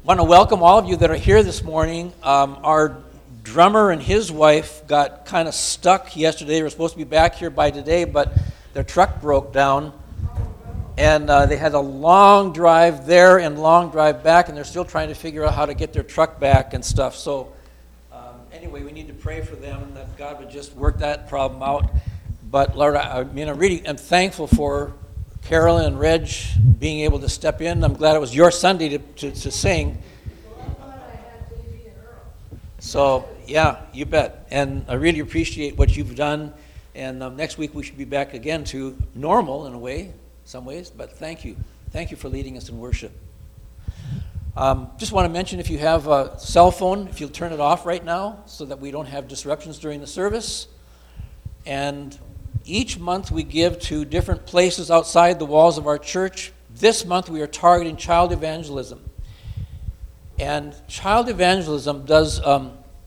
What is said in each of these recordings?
want to welcome all of you that are here this morning. Our drummer and his wife got kind of stuck yesterday. They were supposed to be back here by today, but their truck broke down. And they had a long drive there and long drive back, and they're still trying to figure out how to get their truck back and stuff. So anyway, we need to pray for them, that God would just work that problem out. But Lord, I really am thankful for Carolyn and Reg being able to step in. I'm glad it was your Sunday to sing. So, yeah, you bet. And I really appreciate what you've done. And next week we should be back again to normal in a way, some ways. But thank you. Thank you for leading us in worship. Just want to mention, if you have a cell phone, if you'll turn it off right now so that we don't have disruptions during the service. And each month we give to different places outside the walls of our church. This month we are targeting child evangelism. And child evangelism does a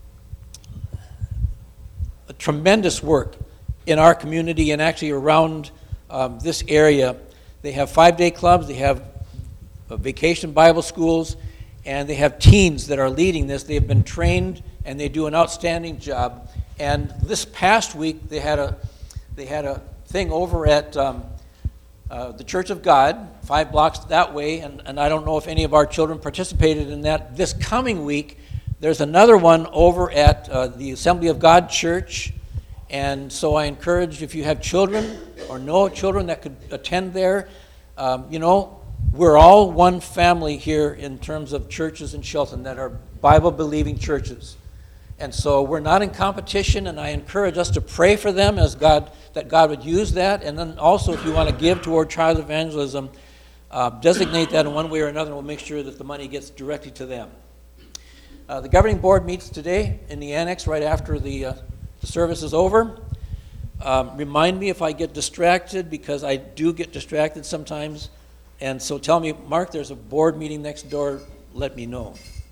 tremendous work in our community and actually around this area. They have 5-day clubs, they have vacation Bible schools, and they have teams that are leading this. They have been trained and they do an outstanding job. And this past week they had a thing over at the Church of God, 5 blocks that way, and I don't know if any of our children participated in that. This coming week, there's another one over at the Assembly of God Church, and so I encourage, if you have children or know children that could attend there, we're all one family here in terms of churches in Shelton that are Bible-believing churches. And so we're not in competition, and I encourage us to pray for them that God would use that. And then also, if you want to give toward child evangelism, designate that in one way or another, and we'll make sure that the money gets directly to them. The governing board meets today in the annex right after the service is over. Remind me if I get distracted, because I do get distracted sometimes. And so tell me, Mark, there's a board meeting next door, let me know.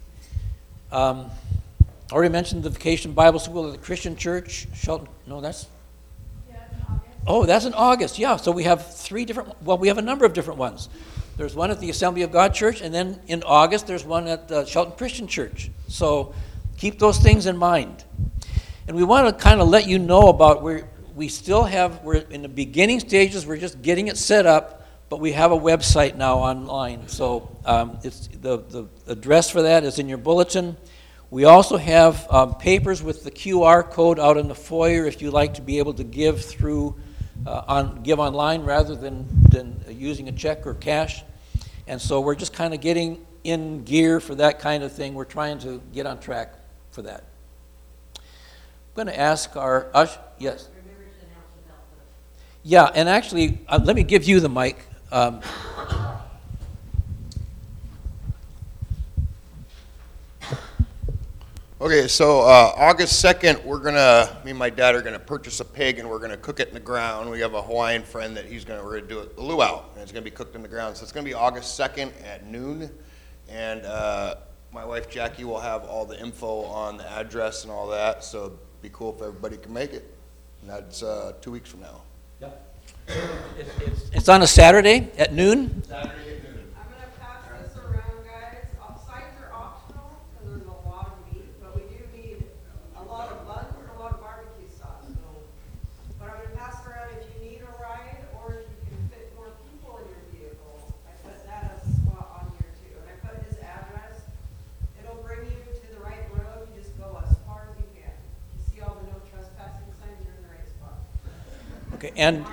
Already mentioned the Vacation Bible School at the Christian Church. Shelton, no, that's? Yeah, in August. Oh, that's in August, yeah. So we have we have a number of different ones. There's one at the Assembly of God Church, and then in August there's one at the Shelton Christian Church. So keep those things in mind. And we want to kind of let you know about we're in the beginning stages, we're just getting it set up, but we have a website now online. So it's the address for that is in your bulletin. We also have papers with the QR code out in the foyer if you like to be able to give give online rather than using a check or cash. And so we're just kind of getting in gear for that kind of thing. We're trying to get on track for that. I'm going to ask our yes. Yeah, and actually, let me give you the mic. Okay, so August 2nd, me and my dad are gonna purchase a pig and we're gonna cook it in the ground. We have a Hawaiian friend that we're gonna do it, a luau, and it's gonna be cooked in the ground. So it's gonna be August 2nd at noon, and my wife Jackie will have all the info on the address and all that, so it'd be cool if everybody can make it. And that's 2 weeks from now. Yep. It's on a Saturday at noon? Saturday at noon. I'm going to pass this around, guys. Sides are optional because there's a lot of meat, but we do need a lot of buns and a lot of barbecue sauce. But I'm going to pass it around if you need a ride or if you can fit more people in your vehicle. I put that as a spot on here too. And I put his address. It'll bring you to the right road. You just go as far as you can. You see all the no trespassing signs, you're in the right spot. Okay, and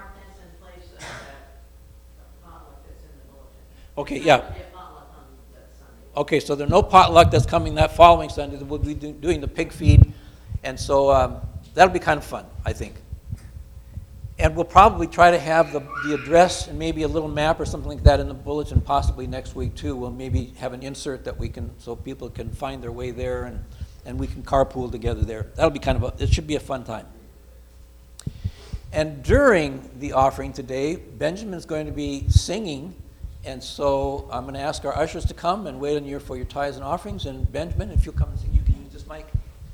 okay, yeah. Okay, so there's no potluck that's coming that following Sunday. We'll be doing the pig feed, and so that'll be kind of fun, I think. And we'll probably try to have the address and maybe a little map or something like that in the bulletin possibly next week too. We'll maybe have an insert that so people can find their way there and we can carpool together there. That'll be it should be a fun time. And during the offering today, Benjamin's going to be singing. And so I'm going to ask our ushers to come and wait on you for your tithes and offerings. And Benjamin, if you'll come and sing, you can use this mic.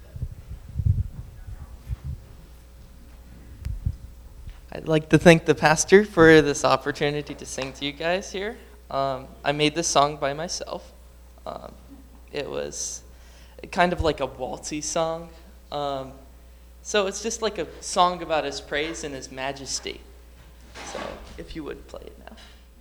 I'd like to thank the pastor for this opportunity to sing to you guys here. I made this song by myself. It was kind of like a waltzy song. So it's just like a song about his praise and his majesty. So if you would play it now.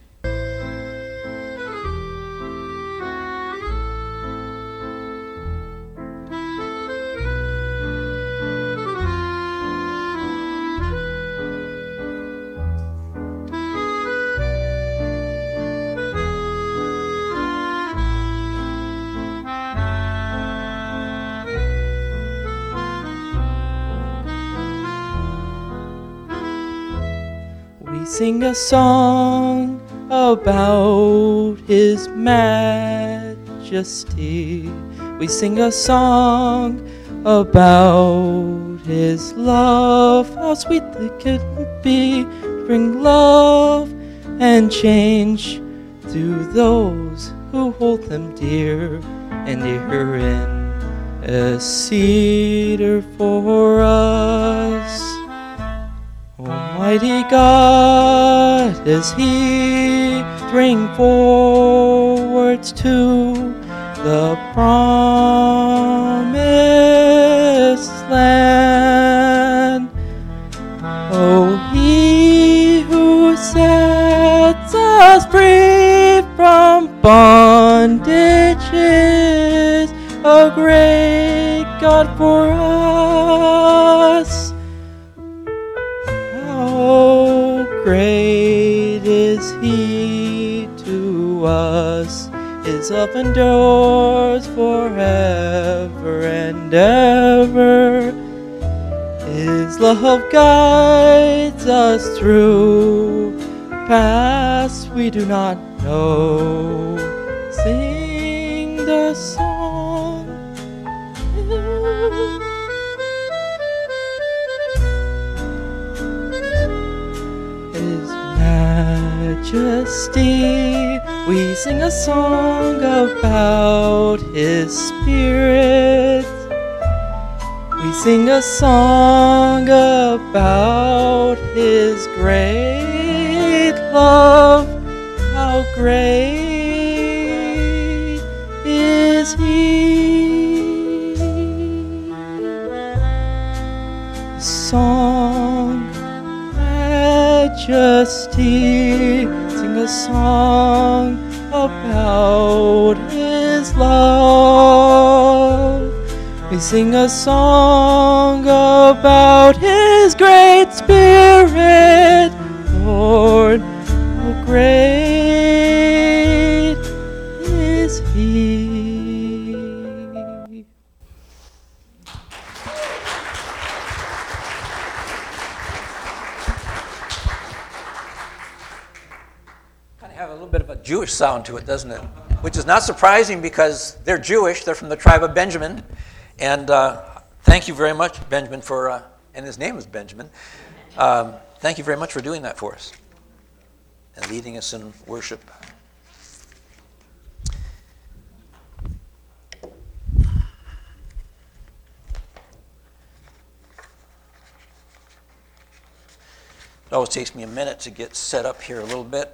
We sing a song about His majesty. We sing a song about His love. How sweet it can be to bring love and change to those who hold them dear. And herein a cedar for us. Almighty God, as He bring forwards to the promised land. Oh, He who sets us free from bondage is a great God for us. How great is He to us, His love endures forever and ever. His love guides us through paths we do not know. Sing the song. His majesty, we sing a song about His Spirit. We sing a song about His great love. How great is He? Song, majesty, sing a song about His love. We sing a song about His great Spirit, Lord, how great is He. Kind of have a little bit of a Jewish sound to it, doesn't it? Which is not surprising because they're Jewish. They're from the tribe of Benjamin. And thank you very much, Benjamin, for, and his name is Benjamin. Thank you very much for doing that for us and leading us in worship. It always takes me a minute to get set up here a little bit.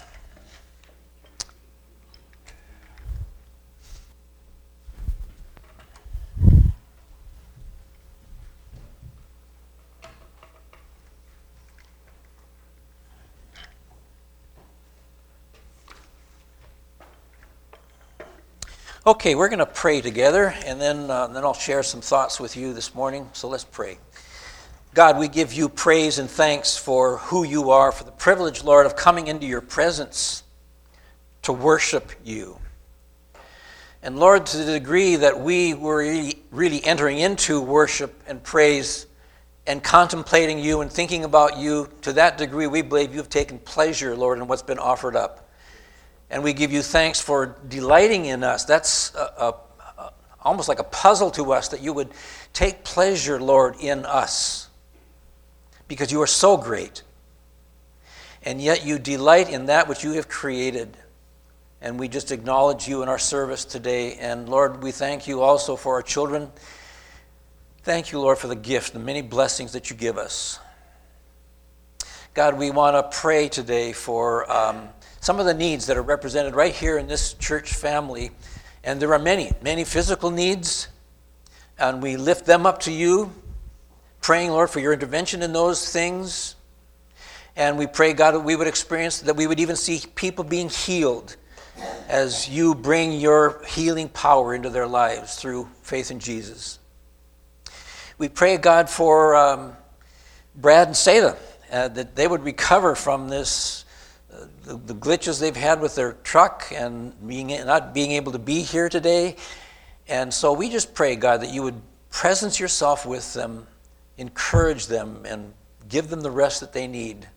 Okay, we're going to pray together, and then I'll share some thoughts with you this morning. So let's pray. God, we give you praise and thanks for who you are, for the privilege, Lord, of coming into your presence to worship you. And Lord, to the degree that we were really entering into worship and praise and contemplating you and thinking about you, to that degree we believe you've taken pleasure, Lord, in what's been offered up. And we give you thanks for delighting in us. That's almost like a puzzle to us that you would take pleasure, Lord, in us. Because you are so great. And yet you delight in that which you have created. And we just acknowledge you in our service today. And Lord, we thank you also for our children. Thank you, Lord, for the gift, the many blessings that you give us. God, we want to pray today for some of the needs that are represented right here in this church family And there are many, many physical needs, and we lift them up to you, praying, Lord, for your intervention in those things. And we pray, God, that we would experience, that we would even see people being healed as you bring your healing power into their lives through faith in Jesus. We pray, God, for Brad and Seda, that they would recover from this, the glitches they've had with their truck and not being able to be here today. And so we just pray, God, that you would presence yourself with them, encourage them, and give them the rest that they need.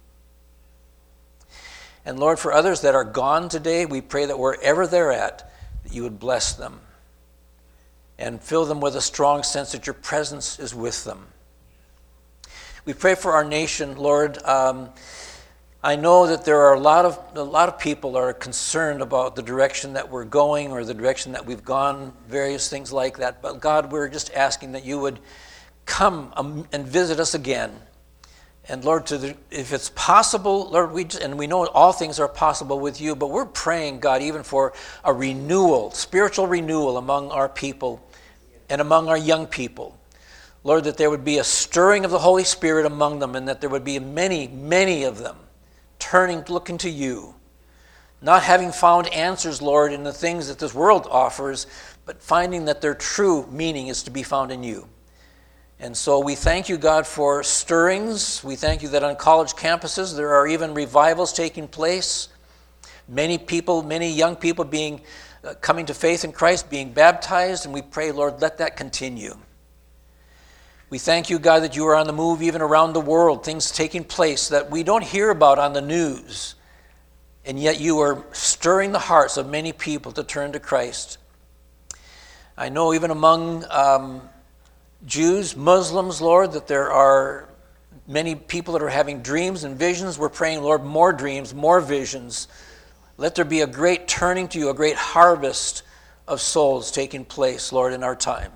And Lord, for others that are gone today, we pray that wherever they're at, that you would bless them and fill them with a strong sense that your presence is with them. We pray for our nation, Lord. I know that there are a lot of people are concerned about the direction that we're going or the direction that we've gone, various things like that. But God, we're just asking that you would come and visit us again. And Lord, if it's possible, Lord, we know all things are possible with you, but we're praying, God, even for a renewal, spiritual renewal among our people and among our young people. Lord, that there would be a stirring of the Holy Spirit among them, and that there would be many, many of them looking to you, not having found answers, Lord, in the things that this world offers, but finding that their true meaning is to be found in you. And so we thank you, God, for stirrings. We thank you that on college campuses there are even revivals taking place. Many young people coming to faith in Christ, being baptized, and we pray, Lord, let that continue. We thank you, God, that you are on the move even around the world, things taking place that we don't hear about on the news, and yet you are stirring the hearts of many people to turn to Christ. I know even among Jews, Muslims, Lord, that there are many people that are having dreams and visions. We're praying, Lord, more dreams, more visions. Let there be a great turning to you, a great harvest of souls taking place, Lord, in our time.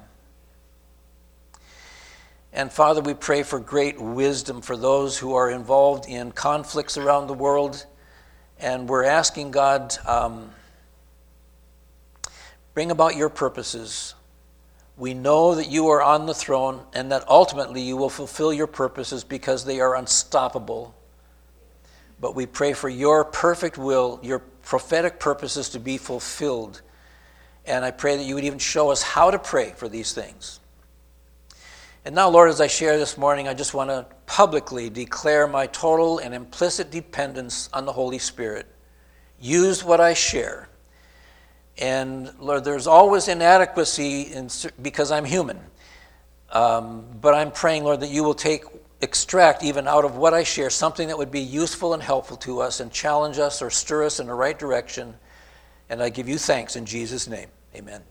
And Father, we pray for great wisdom for those who are involved in conflicts around the world. And we're asking, God, bring about your purposes. We know that you are on the throne and that ultimately you will fulfill your purposes because they are unstoppable. But we pray for your perfect will, your prophetic purposes to be fulfilled. And I pray that you would even show us how to pray for these things. And now, Lord, as I share this morning, I just want to publicly declare my total and implicit dependence on the Holy Spirit. Use what I share. And Lord, there's always inadequacy because I'm human. But I'm praying, Lord, that you will extract even out of what I share something that would be useful and helpful to us and challenge us or stir us in the right direction. And I give you thanks in Jesus' name. Amen.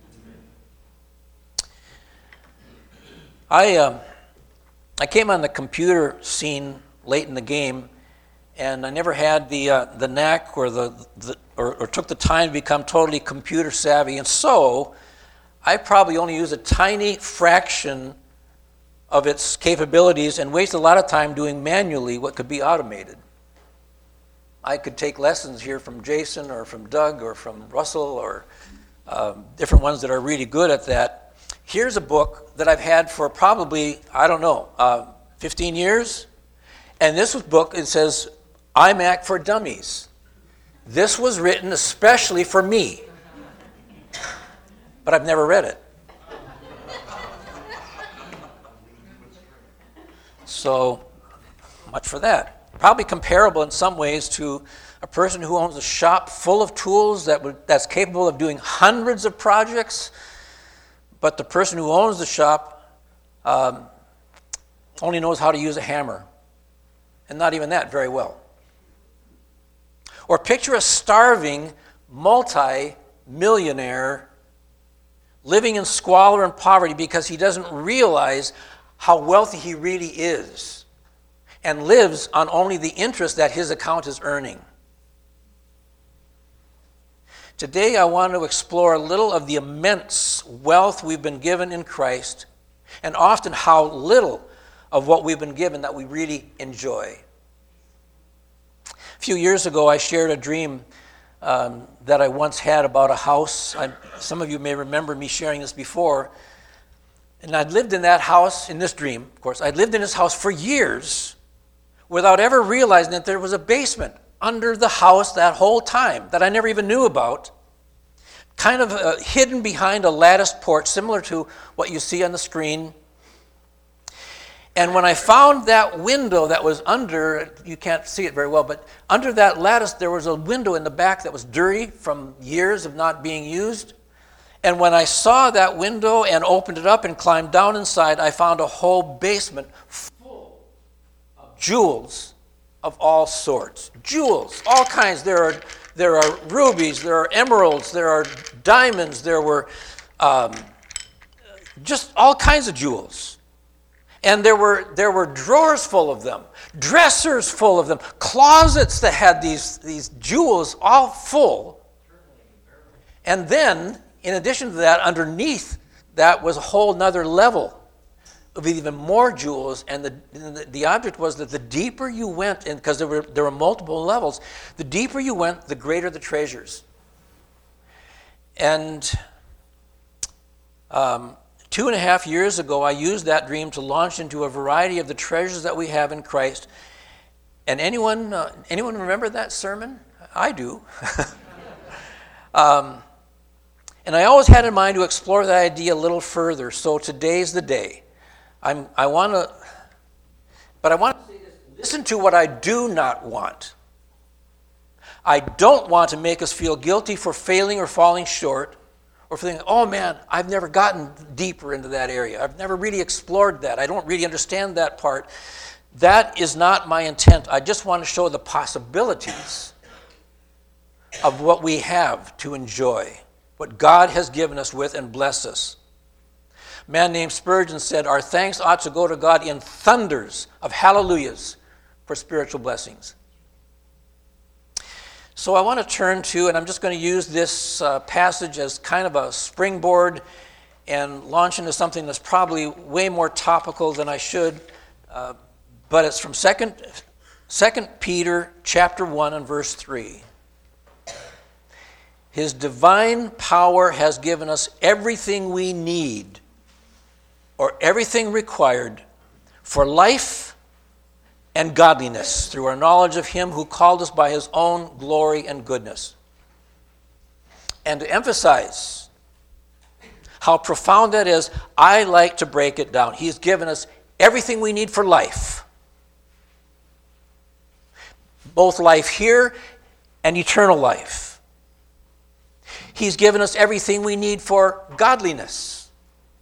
I came on the computer scene late in the game, and I never had the knack or took the time to become totally computer savvy, and so I probably only use a tiny fraction of its capabilities and waste a lot of time doing manually what could be automated. I could take lessons here from Jason or from Doug or from Russell or different ones that are really good at that. Here's a book that I've had for probably, 15 years. And this book, it says, iMac for Dummies. This was written especially for me. But I've never read it. So, much for that. Probably comparable in some ways to a person who owns a shop full of tools that's capable of doing hundreds of projects. But the person who owns the shop only knows how to use a hammer, and not even that very well. Or picture a starving multi-millionaire living in squalor and poverty because he doesn't realize how wealthy he really is and lives on only the interest that his account is earning. Today, I want to explore a little of the immense wealth we've been given in Christ, and often how little of what we've been given that we really enjoy. A few years ago, I shared a dream that I once had about a house. Some of you may remember me sharing this before. And I'd lived in that house, in this dream, of course. I'd lived in this house for years without ever realizing that there was a basement under the house that whole time that I never even knew about, kind of hidden behind a latticed porch, similar to what you see on the screen. And when I found that window that was under, you can't see it very well, but under that lattice there was a window in the back that was dirty from years of not being used. And when I saw that window and opened it up and climbed down inside, I found a whole basement full of jewels of all sorts. Jewels, all kinds. There are rubies, there are emeralds, there are diamonds, there were just all kinds of jewels. And there were drawers full of them, dressers full of them, closets that had these jewels all full. And then, in addition to that, underneath that was a whole nother level of even more jewels. And the object was that the deeper you went, because there were multiple levels, the deeper you went, the greater the treasures. And 2.5 years ago, I used that dream to launch into a variety of the treasures that we have in Christ. And anyone remember that sermon? I do. And I always had in mind to explore that idea a little further. So today's the day. I want to say this. Listen to what I do not want. I don't want to make us feel guilty for failing or falling short, or for thinking, oh man, I've never gotten deeper into that area. I've never really explored that. I don't really understand that part. That is not my intent. I just want to show the possibilities of what we have to enjoy, what God has given us with and blessed us. A man named Spurgeon said, our thanks ought to go to God in thunders of hallelujahs for spiritual blessings. So I want to turn to, and I'm just going to use this passage as kind of a springboard and launch into something that's probably way more topical than I should, but it's from 2 Peter chapter 1 and verse 3. His divine power has given us everything we need, or everything required, for life and godliness through our knowledge of him who called us by his own glory and goodness. And to emphasize how profound that is, I like to break it down. He's given us everything we need for life, both life here and eternal life. He's given us everything we need for godliness.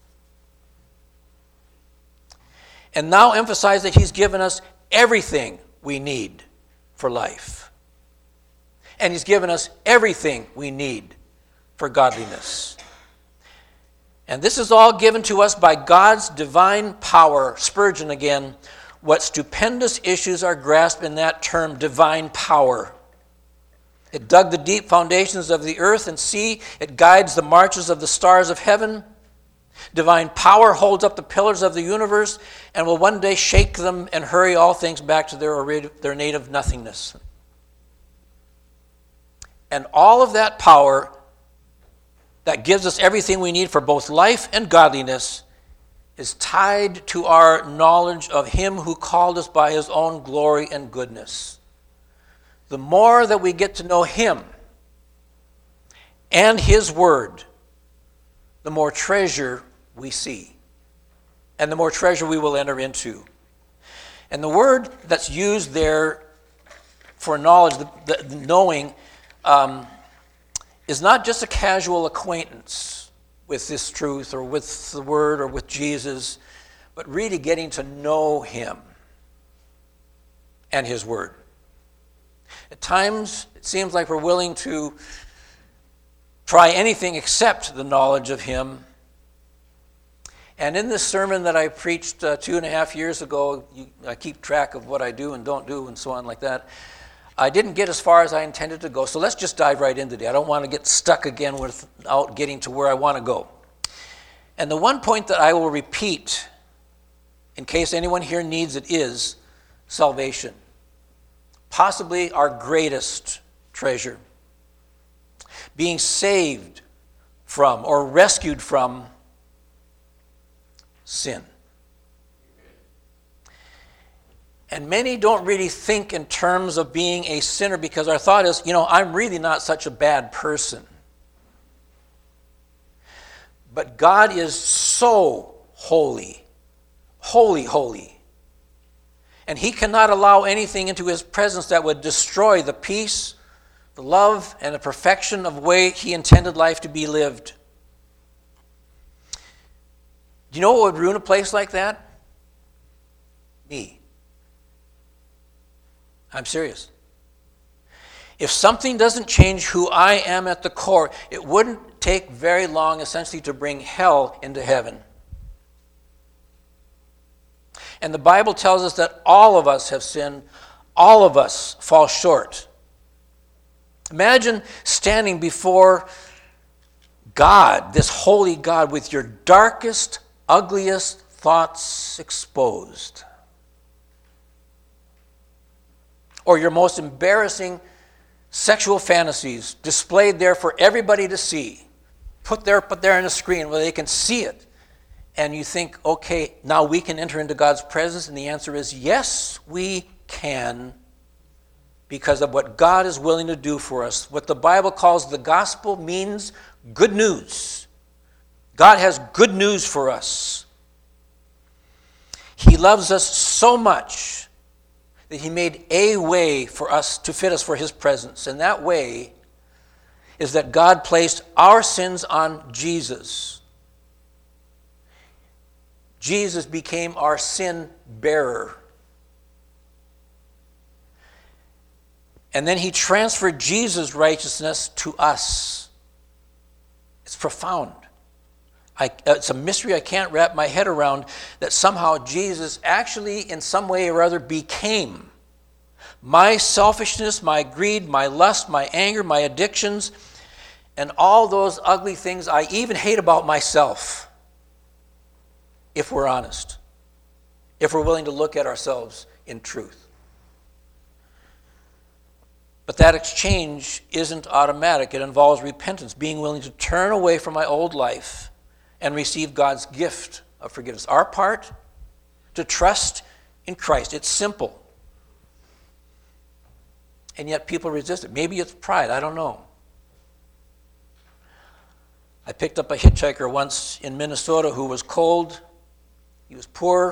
And now emphasize that he's given us everything we need for life. And he's given us everything we need for godliness. And this is all given to us by God's divine power. Spurgeon again, what stupendous issues are grasped in that term, divine power. It dug the deep foundations of the earth and sea. It guides the marches of the stars of heaven. Divine power holds up the pillars of the universe and will one day shake them and hurry all things back to their native nothingness. And all of that power that gives us everything we need for both life and godliness is tied to our knowledge of him who called us by his own glory and goodness. The more that we get to know him and his word, the more treasure we see, and the more treasure we will enter into. And the word that's used there for knowledge, the knowing, is not just a casual acquaintance with this truth or with the word or with Jesus, but really getting to know him and his word. At times, it seems like we're willing to try anything except the knowledge of him. And in this sermon that I preached 2.5 years ago, I keep track of what I do and don't do and so on like that. I didn't get as far as I intended to go, so let's just dive right into it. I don't want to get stuck again without getting to where I want to go. And the one point that I will repeat, in case anyone here needs it, is salvation. Possibly our greatest treasure. being saved from or rescued from sin. And many don't really think in terms of being a sinner because our thought is, I'm really not such a bad person. But God is so holy, holy, holy. And he cannot allow anything into his presence that would destroy the peace, the love, and the perfection of the way he intended life to be lived. Do you know what would ruin a place like that? Me. I'm serious. If something doesn't change who I am at the core, it wouldn't take very long, essentially, to bring hell into heaven. And the Bible tells us that all of us have sinned, all of us fall short. Imagine standing before God, this holy God, with your darkest, ugliest thoughts exposed. Or your most embarrassing sexual fantasies displayed there for everybody to see. Put there on a screen where they can see it. And you think, okay, now we can enter into God's presence. And the answer is yes, we can. Because of what God is willing to do for us. What the Bible calls the gospel means good news. God has good news for us. He loves us so much that he made a way for us to fit us for his presence. And that way is that God placed our sins on Jesus. Jesus became our sin bearer. And then he transferred Jesus' righteousness to us. It's profound. It's a mystery I can't wrap my head around, that somehow Jesus actually in some way or other became my selfishness, my greed, my lust, my anger, my addictions, and all those ugly things I even hate about myself, if we're honest, if we're willing to look at ourselves in truth. But that exchange isn't automatic. It involves repentance, being willing to turn away from my old life and receive God's gift of forgiveness. Our part, to trust in Christ. It's simple. And yet people resist it. Maybe it's pride, I don't know. I picked up a hitchhiker once in Minnesota who was cold. He was poor.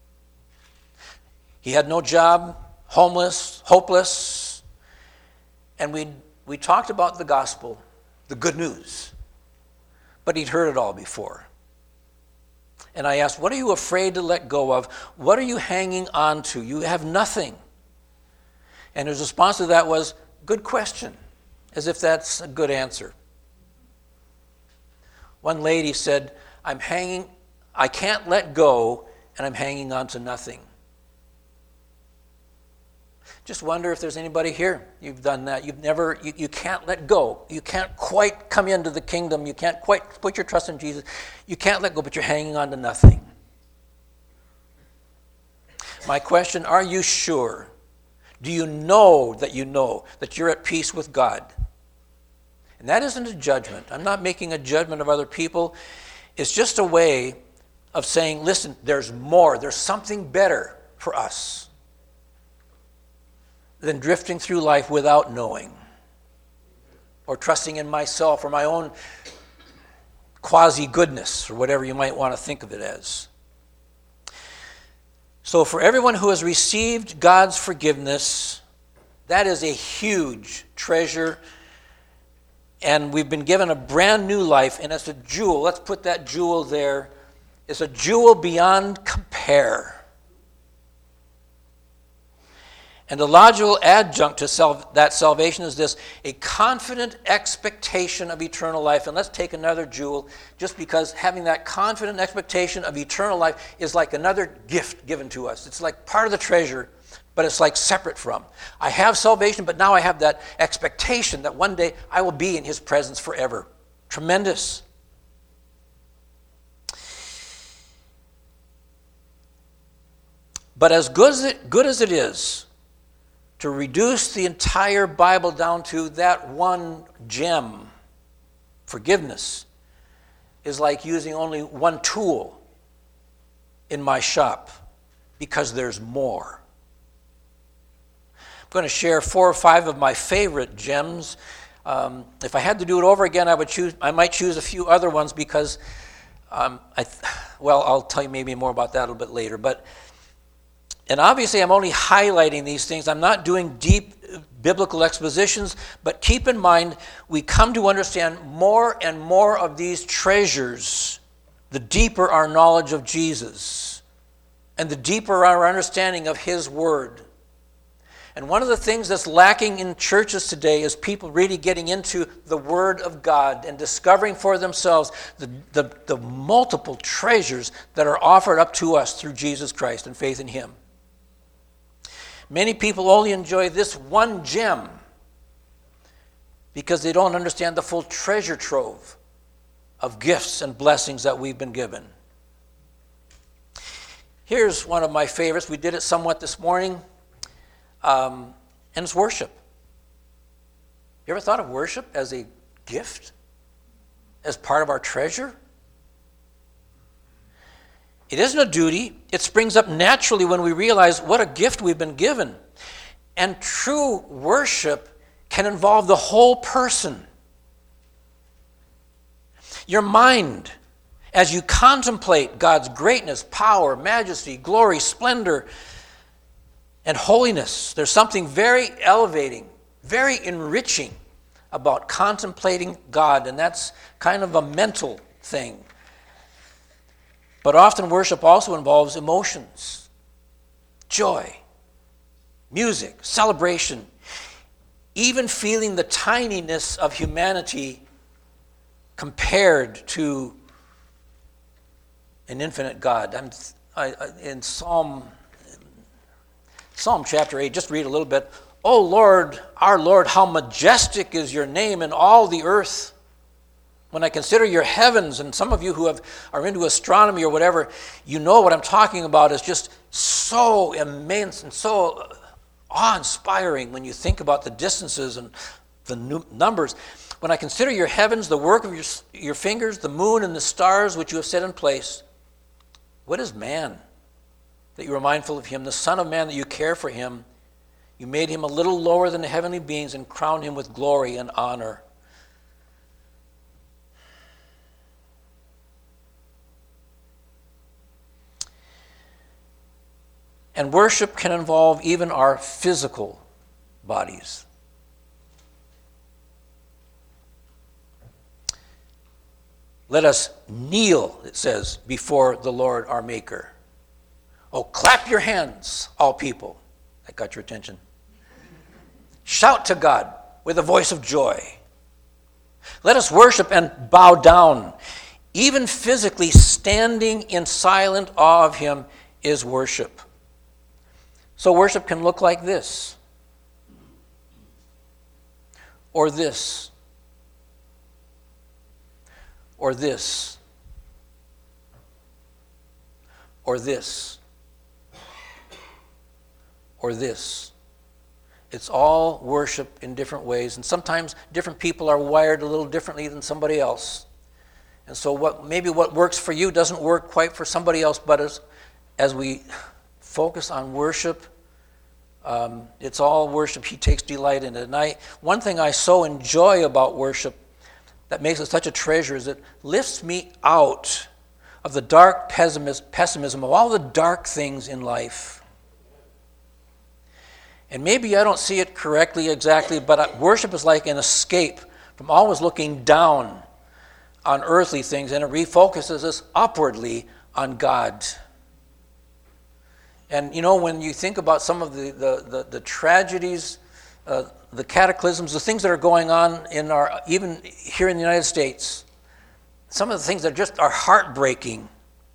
He had no job, homeless, hopeless. And we talked about the gospel, the good news. But he'd heard it all before. And I asked, what are you afraid to let go of? What are you hanging on to? You have nothing. And his response to that was, good question, as if that's a good answer. One lady said, I can't let go, and I'm hanging on to nothing. Just wonder if there's anybody here. You've done that. You can't let go. You can't quite come into the kingdom. You can't quite put your trust in Jesus. You can't let go, but you're hanging on to nothing. My question, are you sure? Do you know that you're at peace with God? And that isn't a judgment. I'm not making a judgment of other people. It's just a way of saying, listen, there's more. There's something better for us than drifting through life without knowing, or trusting in myself or my own quasi-goodness, or whatever you might want to think of it as. So for everyone who has received God's forgiveness, that is a huge treasure, and we've been given a brand new life, and it's a jewel. Let's put that jewel there. It's a jewel beyond compare. And the logical adjunct to that salvation is this, a confident expectation of eternal life. And let's take another jewel, just because having that confident expectation of eternal life is like another gift given to us. It's like part of the treasure, but it's like separate from. I have salvation, but now I have that expectation that one day I will be in his presence forever. Tremendous. But as good as it is to reduce the entire Bible down to that one gem, Forgiveness is like using only one tool in my shop because there's more. I'm going to share 4 or 5 of my favorite gems. If I had to do it over again, I might choose a few other ones because, I'll tell you maybe more about that a little bit later. And obviously I'm only highlighting these things. I'm not doing deep biblical expositions, but keep in mind we come to understand more and more of these treasures the deeper our knowledge of Jesus and the deeper our understanding of His Word. And one of the things that's lacking in churches today is people really getting into the Word of God and discovering for themselves the multiple treasures that are offered up to us through Jesus Christ and faith in Him. Many people only enjoy this one gem because they don't understand the full treasure trove of gifts and blessings that we've been given. Here's one of my favorites. We did it somewhat this morning. And it's worship. You ever thought of worship as a gift? As part of our treasure? It isn't a duty. It springs up naturally when we realize what a gift we've been given. And true worship can involve the whole person. Your mind, as you contemplate God's greatness, power, majesty, glory, splendor, and holiness. There's something very elevating, very enriching about contemplating God, and that's kind of a mental thing. But often worship also involves emotions, joy, music, celebration, even feeling the tininess of humanity compared to an infinite God. In Psalm chapter 8, just read a little bit. "O Lord, our Lord, how majestic is your name in all the earth. When I consider your heavens," and some of you who are into astronomy or whatever, you know what I'm talking about, is just so immense and so awe-inspiring when you think about the distances and the numbers. "When I consider your heavens, the work of your fingers, the moon and the stars which you have set in place. What is man that you are mindful of him, the Son of Man that you care for him? You made him a little lower than the heavenly beings and crowned him with glory and honor." And worship can involve even our physical bodies. "Let us kneel," it says, "before the Lord our Maker." Oh, clap your hands, all people. That got your attention. "Shout to God with a voice of joy. Let us worship and bow down." Even physically standing in silent awe of Him is worship. So worship can look like this, or this, or this, or this, or this. It's all worship in different ways, and sometimes different people are wired a little differently than somebody else. And so maybe what works for you doesn't work quite for somebody else, but as we focus on worship, it's all worship. He takes delight in it. One thing I so enjoy about worship that makes it such a treasure is it lifts me out of the dark pessimism of all the dark things in life. And maybe I don't see it correctly exactly, but worship is like an escape from always looking down on earthly things, and it refocuses us upwardly on God. And you know, when you think about some of the tragedies, the cataclysms, the things that are going on even here in the United States, some of the things that just are heartbreaking.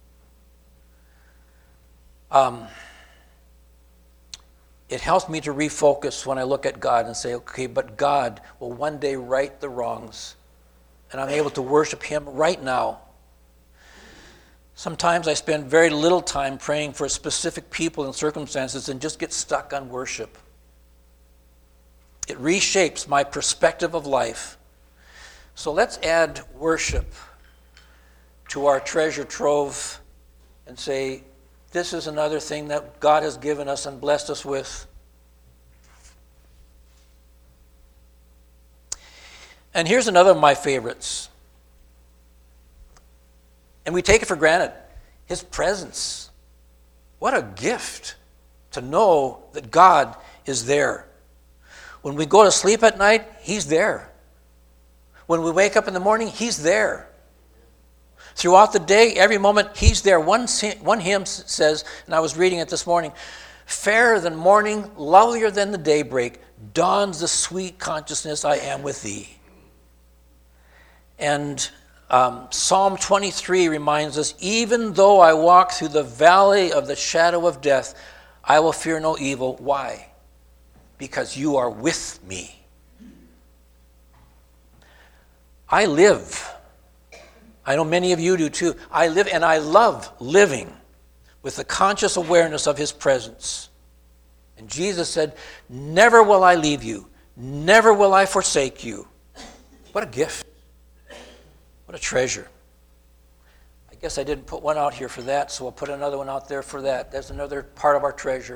It helps me to refocus when I look at God and say, okay, but God will one day right the wrongs, and I'm able to worship Him right now. Sometimes I spend very little time praying for specific people and circumstances and just get stuck on worship. It reshapes my perspective of life. So let's add worship to our treasure trove and say, this is another thing that God has given us and blessed us with. And here's another of my favorites. And we take it for granted. His presence. What a gift to know that God is there. When we go to sleep at night, He's there. When we wake up in the morning, He's there. Throughout the day, every moment, He's there. One hymn says, and I was reading it this morning, fairer than morning, lovelier than the daybreak, dawns the sweet consciousness I am with Thee. And Psalm 23 reminds us, even though I walk through the valley of the shadow of death, I will fear no evil. Why? Because You are with me. I live. I know many of you do too. I live and I love living with the conscious awareness of His presence. And Jesus said, never will I leave you. Never will I forsake you. What a gift. What a treasure. I guess I didn't put one out here for that, so I'll put another one out there for that. That's another part of our treasure.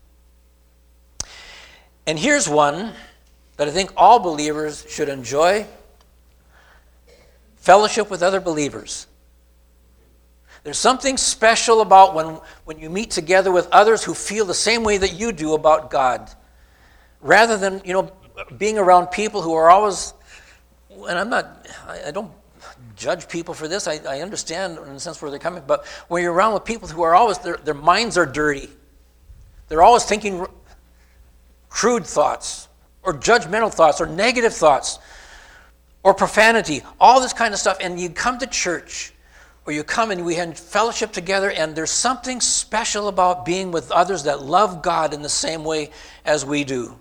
And here's one that I think all believers should enjoy. Fellowship with other believers. There's something special about when you meet together with others who feel the same way that you do about God. Rather than, being around people who are always, and I don't judge people for this. I understand in a sense where they're coming, but when you're around with people who are always, their minds are dirty. They're always thinking crude thoughts or judgmental thoughts or negative thoughts or profanity, all this kind of stuff. And you come to church or you come and we have fellowship together, and there's something special about being with others that love God in the same way as we do.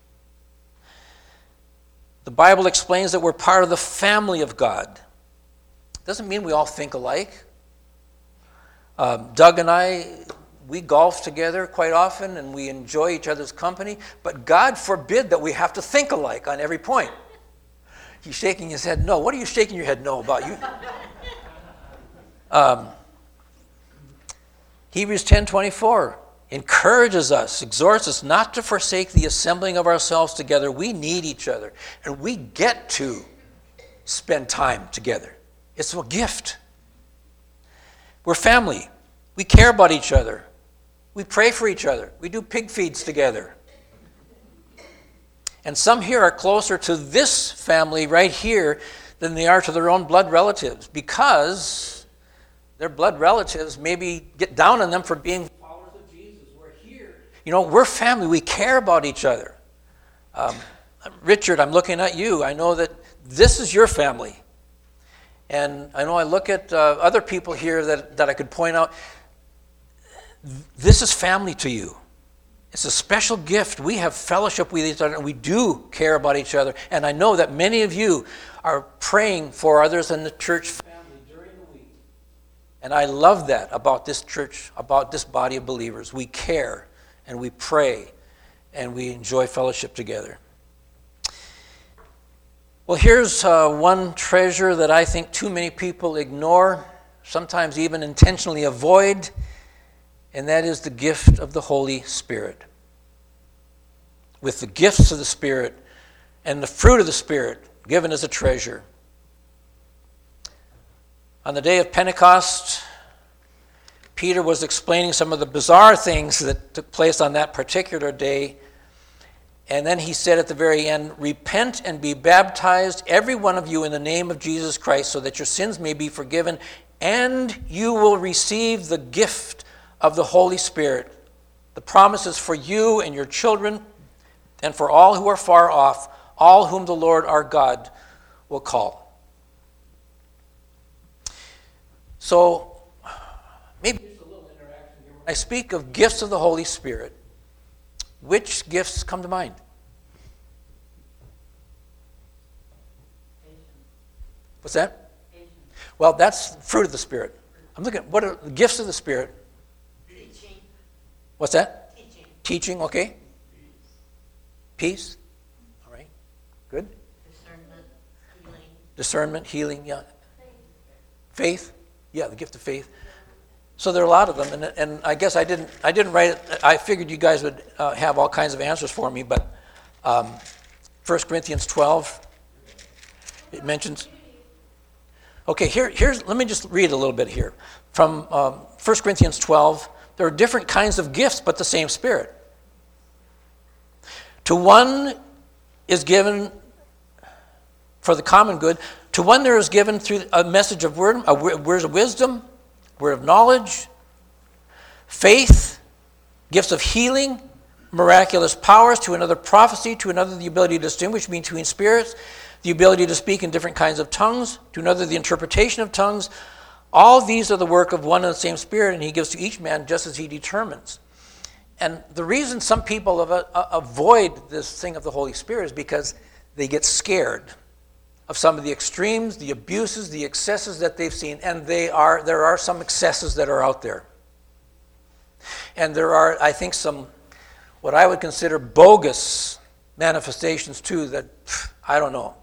The Bible explains that we're part of the family of God. Doesn't mean we all think alike. Doug and I, we golf together quite often and we enjoy each other's company, but God forbid that we have to think alike on every point. He's shaking his head no. What are you shaking your head no about? Hebrews 10:24 encourages us, exhorts us not to forsake the assembling of ourselves together. We need each other, and we get to spend time together. It's a gift. We're family. We care about each other. We pray for each other. We do pig feeds together. And some here are closer to this family right here than they are to their own blood relatives, because their blood relatives maybe get down on them for being followers of Jesus. We're here. We're family. We care about each other. Richard, I'm looking at you. I know that this is your family. And I know I look at other people here that I could point out. This is family to you. It's a special gift. We have fellowship with each other, and we do care about each other. And I know that many of you are praying for others in the church family during the week. And I love that about this church, about this body of believers. We care, and we pray, and we enjoy fellowship together. Well, here's one treasure that I think too many people ignore, sometimes even intentionally avoid, and that is the gift of the Holy Spirit. With the gifts of the Spirit and the fruit of the Spirit given as a treasure. On the day of Pentecost, Peter was explaining some of the bizarre things that took place on that particular day. And then he said at the very end, repent and be baptized, every one of you, in the name of Jesus Christ, so that your sins may be forgiven, and you will receive the gift of the Holy Spirit. The promise is for you and your children and for all who are far off, all whom the Lord our God will call. So, maybe just a little interaction here. When I speak of gifts of the Holy Spirit, which gifts come to mind? What's that? Well, that's fruit of the Spirit. I'm looking at what are the gifts of the Spirit? Teaching. What's that? Teaching. Teaching, okay. Peace. All right. Good. Discernment. Healing. Discernment, healing, yeah. Faith, yeah, the gift of faith. So there are a lot of them, and I guess I didn't write it. I figured you guys would have all kinds of answers for me, but 1 Corinthians 12, it mentions. Okay, here's. Let me just read a little bit here from 1 Corinthians 12. There are different kinds of gifts, but the same Spirit. To one is given for the common good. To one there is given through a message of words of wisdom, word of knowledge, faith, gifts of healing, miraculous powers, to another prophecy, to another the ability to distinguish between spirits, the ability to speak in different kinds of tongues, to another the interpretation of tongues. All these are the work of one and the same Spirit, and he gives to each man just as he determines. And the reason some people avoid this thing of the Holy Spirit is because they get scared of some of the extremes, the abuses, the excesses that they've seen, and there are some excesses that are out there. And there are, I think, some what I would consider bogus manifestations too that, I don't know.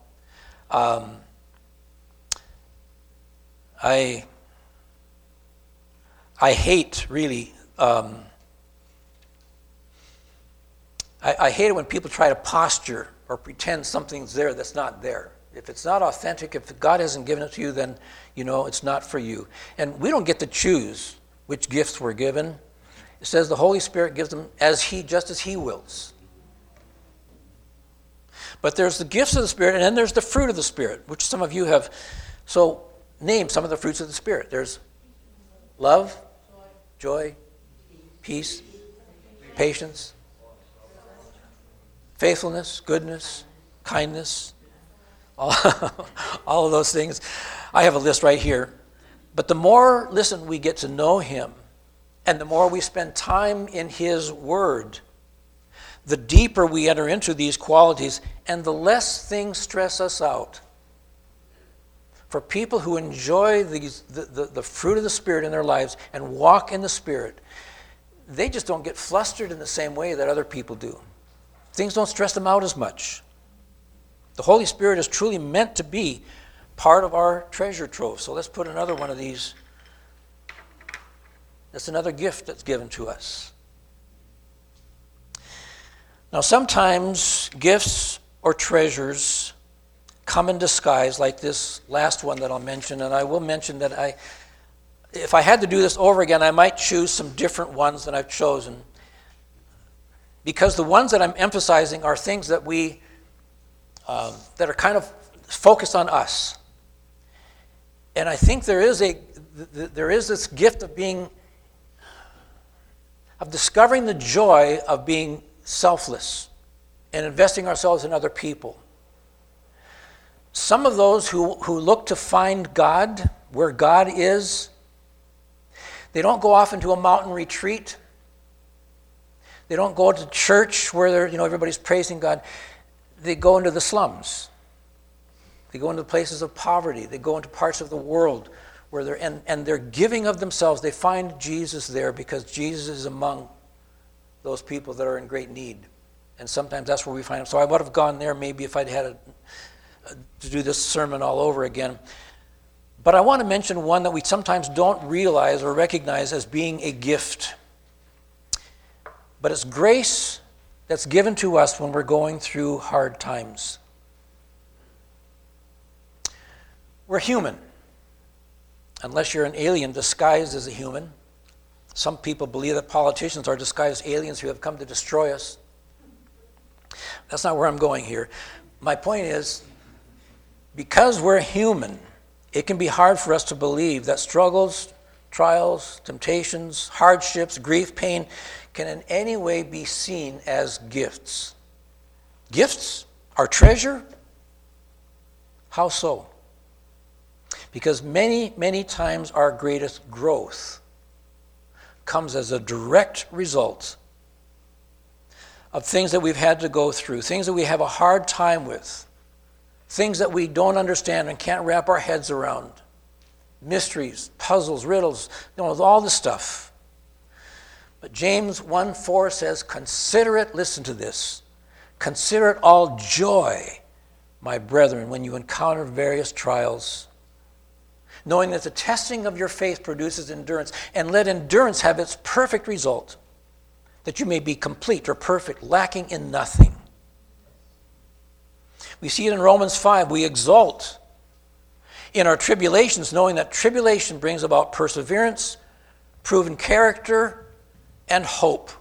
I hate, really, I hate it when people try to posture or pretend something's there that's not there. If it's not authentic, if God hasn't given it to you, then it's not for you. And we don't get to choose which gifts we're given. It says the Holy Spirit gives them just as he wills. But there's the gifts of the Spirit, and then there's the fruit of the Spirit, which some of you have. So name some of the fruits of the Spirit. There's love, joy, peace, patience, faithfulness, goodness, kindness, all of those things. I have a list right here. But the more, we get to know him, and the more we spend time in his word, the deeper we enter into these qualities, and the less things stress us out. For people who enjoy the fruit of the Spirit in their lives and walk in the Spirit, they just don't get flustered in the same way that other people do. Things don't stress them out as much. The Holy Spirit is truly meant to be part of our treasure trove. So let's put another one of these. That's another gift that's given to us. Now, sometimes gifts or treasures come in disguise, like this last one that I'll mention. And I will mention that if I had to do this over again, I might choose some different ones than I've chosen. Because the ones that I'm emphasizing are things that that are kind of focused on us. And I think there is this gift of discovering the joy of being selfless and investing ourselves in other people. Some of those who look to find God where God is, they don't go off into a mountain retreat. They don't go to church where everybody's praising God. They go into the slums. They go into places of poverty. They go into parts of the world where they're giving of themselves. They find Jesus there because Jesus is among those people that are in great need. And sometimes that's where we find him. So I would have gone there maybe if I'd had to do this sermon all over again. But I want to mention one that we sometimes don't realize or recognize as being a gift. But it's grace that's given to us when we're going through hard times. We're human. Unless you're an alien disguised as a human. Some people believe that politicians are disguised aliens who have come to destroy us. That's not where I'm going here. My point is, because we're human, it can be hard for us to believe that struggles, trials, temptations, hardships, grief, pain can in any way be seen as gifts. Gifts? Our treasure? How so? Because many, many times our greatest growth comes as a direct result of things that we've had to go through, things that we have a hard time with, things that we don't understand and can't wrap our heads around, mysteries, puzzles, riddles, all this stuff. But James 1:4 says, consider it, listen to this, consider it all joy my brethren, when you encounter various trials, knowing that the testing of your faith produces endurance, and let endurance have its perfect result, that you may be complete or perfect, lacking in nothing. We see it in Romans 5. We exult in our tribulations, knowing that tribulation brings about perseverance, proven character, and hope.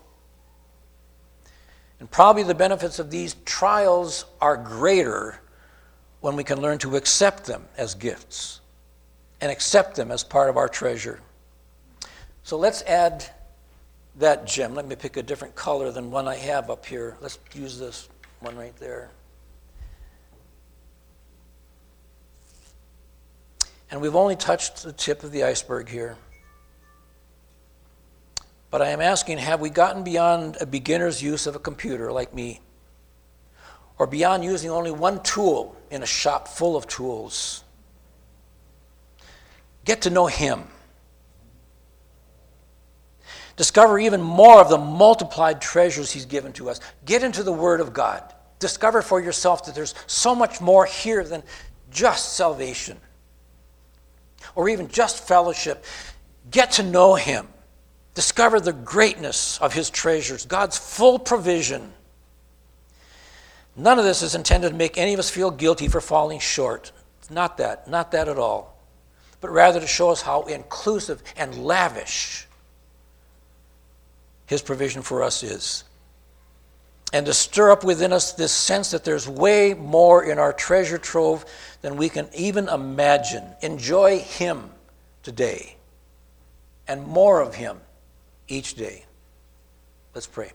And probably the benefits of these trials are greater when we can learn to accept them as gifts and accept them as part of our treasure. So let's add that gem. Let me pick a different color than one I have up here. Let's use this one right there. And we've only touched the tip of the iceberg here. But I am asking, have we gotten beyond a beginner's use of a computer like me? Or beyond using only one tool in a shop full of tools? Get to know Him. Discover even more of the multiplied treasures He's given to us. Get into the Word of God. Discover for yourself that there's so much more here than just salvation or even just fellowship. Get to know Him. Discover the greatness of His treasures, God's full provision. None of this is intended to make any of us feel guilty for falling short. It's not that at all. But rather to show us how inclusive and lavish His provision for us is. And to stir up within us this sense that there's way more in our treasure trove than we can even imagine. Enjoy Him today and more of Him each day. Let's pray.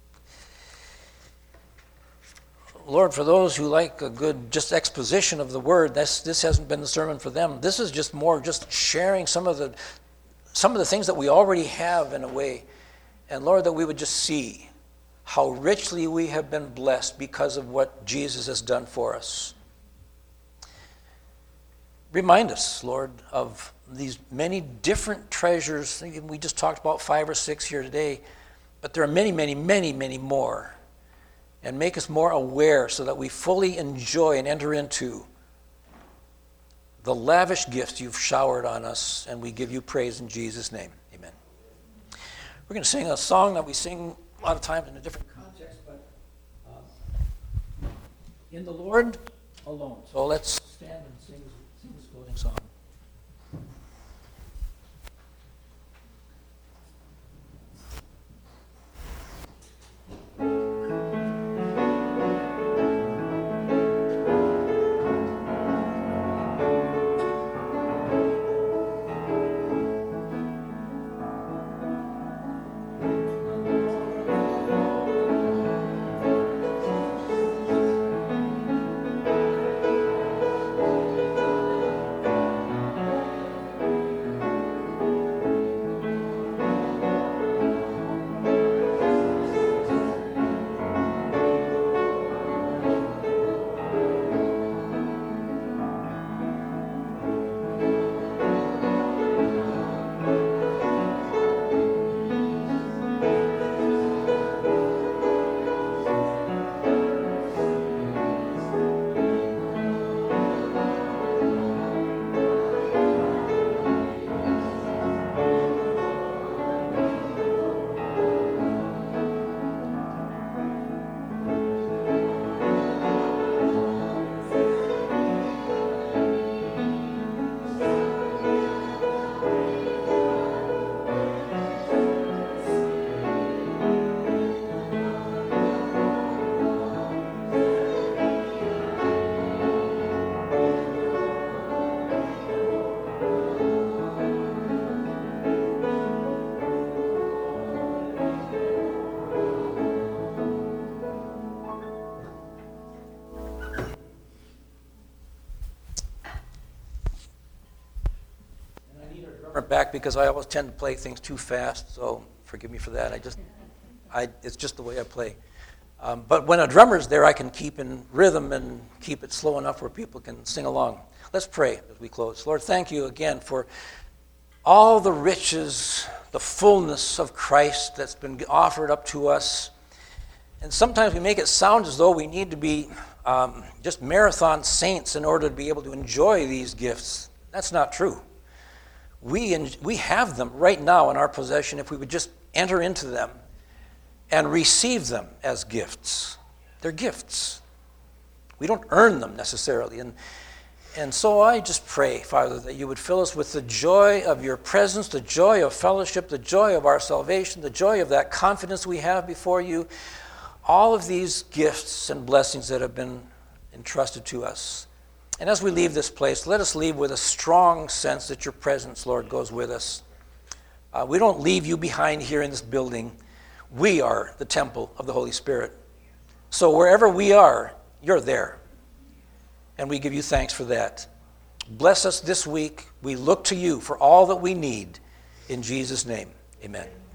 Lord, for those who like a good just exposition of the Word, this hasn't been the sermon for them. This is just more just sharing some of the things that we already have in a way. And Lord, that we would just see how richly we have been blessed because of what Jesus has done for us. Remind us, Lord, of these many different treasures. We just talked about 5 or 6 here today, but there are many, many, many, many more. And make us more aware so that we fully enjoy and enter into the lavish gifts You've showered on us, and we give You praise in Jesus' name. Amen. We're going to sing a song that we sing a lot of times in a different context, but in the Lord alone. So let's stand and sing this closing song. Back because I always tend to play things too fast, so forgive me for that. It's just the way I play. But when a drummer's there, I can keep in rhythm and keep it slow enough where people can sing along. Let's pray as we close. Lord, thank You again for all the riches, the fullness of Christ that's been offered up to us. And sometimes we make it sound as though we need to be just marathon saints in order to be able to enjoy these gifts. That's not true. We have them right now in our possession if we would just enter into them and receive them as gifts. They're gifts. We don't earn them necessarily. And so I just pray, Father, that you would fill us with the joy of your presence, the joy of fellowship, the joy of our salvation, the joy of that confidence we have before you. All of these gifts and blessings that have been entrusted to us. And as we leave this place, let us leave with a strong sense that your presence, Lord, goes with us. We don't leave you behind here in this building. We are the temple of the Holy Spirit. So wherever we are, you're there. And we give you thanks for that. Bless us this week. We look to you for all that we need. In Jesus' name, amen.